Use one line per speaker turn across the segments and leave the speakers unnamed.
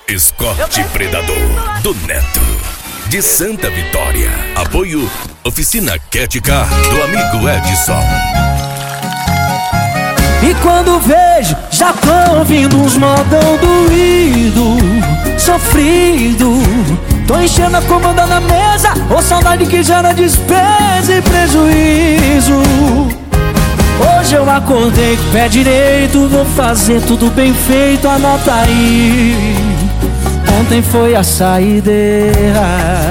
Escorte Predador do Neto, de Santa Vitória. Apoio Oficina Cat Car do amigo Edson.
E quando vejo, já tô ouvindo uns modão doído, sofrido. Tô enchendo a comanda na mesa, ô saudade que gera despesa e prejuízo. Hoje eu acordei com o pé direito, vou fazer tudo bem feito, anota aí. Ontem foi a saideira.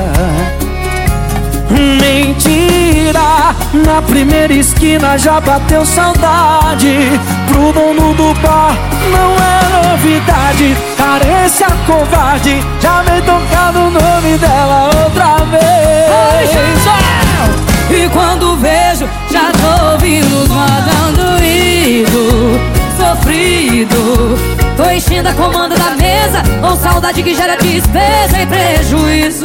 Mentira, na primeira esquina já bateu saudade. Pro dono do bar não é novidade. Carência covarde, já vem tocando o nome dela outra vez.
E quando vejo, já tô ouvindo os modão doído, sofrido. Tô enchendo a comanda da mesa, com saudade que gera despesa e prejuízo.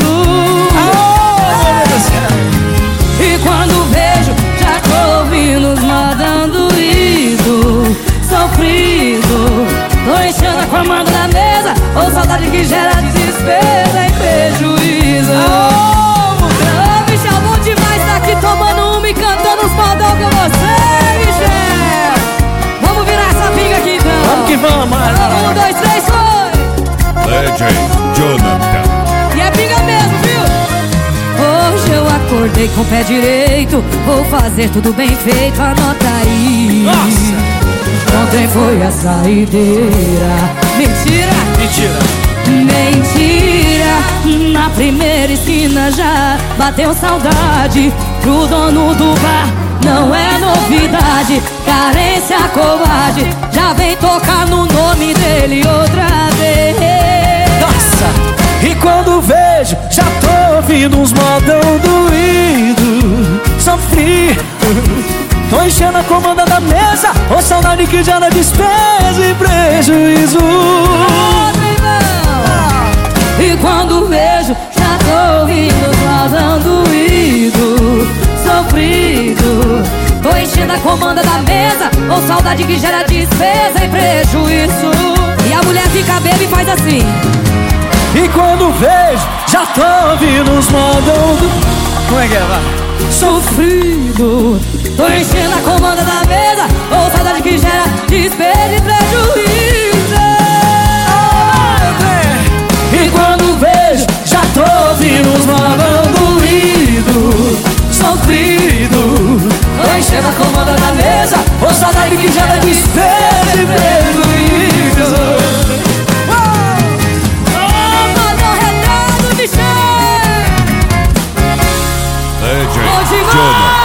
E quando vejo, já tô ouvindo os modão doído, sofrido. Tô enchendo a comanda da mesa, com saudade que gera despesa e prejuízo. Michel, bom demais tá aqui tomando uma e cantando os modão com você, Michel. Vamos virar essa pinga aqui então.
Vamos que vamos,
1, 2, 3, foi!
Legend Jonathan.
E é pinga mesmo, viu? Hoje eu acordei com o pé direito, vou fazer tudo bem feito, anota aí.
Nossa!
Ontem foi a saideira. Mentira!
Mentira!
Mentira, na primeira esquina já bateu saudade. Pro dono do bar não é novidade. Carência covarde, já vem tocar no nome dele outra vez.
Nossa! E quando vejo, já tô ouvindo uns modão doído, sofrido. Tô enchendo a comanda da mesa, ô saudade que gera despesa e prejuízo.
E quando vejo, já tô ouvindo os modão doído, sofrido. Tô enchendo a comanda da mesa, com saudade que gera despesa e prejuízo. E a mulher fica bêbada e faz assim.
E quando vejo, já tô ouvindo os modão do... Como é que é, vai?
Sofrido. Tô enchendo a comanda da mesa, com saudade que gera despesa e prejuízo.
E quando vejo, já tô ouvindo os modão doído, sofrido. Tô enchendo a comanda da mesa, com saudade que gera despesa e prejuízo.
Legend Jonathan.